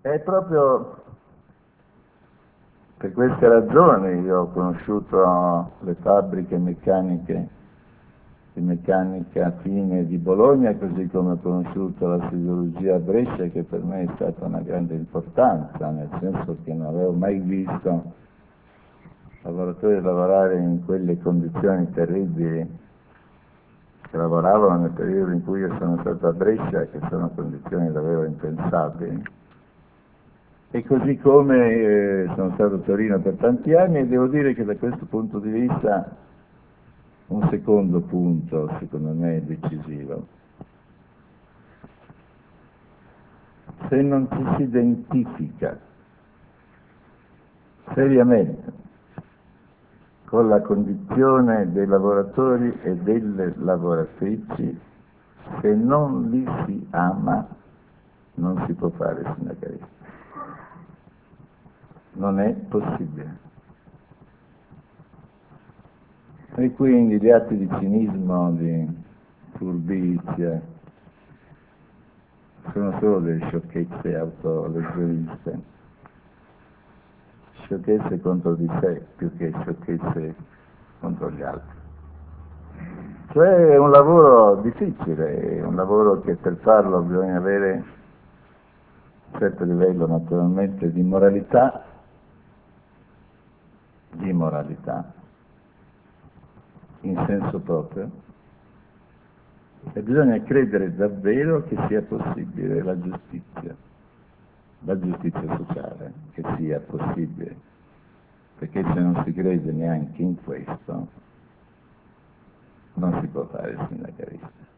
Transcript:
È proprio per queste ragioni io ho conosciuto le fabbriche meccaniche di meccanica fine di Bologna, così come ho conosciuto la siderurgia a Brescia, che per me è stata una grande importanza, nel senso che non avevo mai visto lavoratori lavorare in quelle condizioni terribili che lavoravano nel periodo in cui io sono stato a Brescia, che sono condizioni davvero impensabili. E così come sono stato a Torino per tanti anni, e devo dire che da questo punto di vista un secondo punto, secondo me, decisivo. Se non ci si identifica seriamente con la condizione dei lavoratori e delle lavoratrici, se non li si ama, non si può fare sindacalista. Non è possibile. E quindi gli atti di cinismo, di furbizia, sono solo delle sciocchezze autolesioniste, sciocchezze contro di sé più che sciocchezze contro gli altri. Cioè è un lavoro difficile, è un lavoro che per farlo bisogna avere un certo livello naturalmente di moralità, in senso proprio, e bisogna credere davvero che sia possibile la giustizia sociale, che sia possibile, perché se non si crede neanche in questo non si può fare il sindacalista.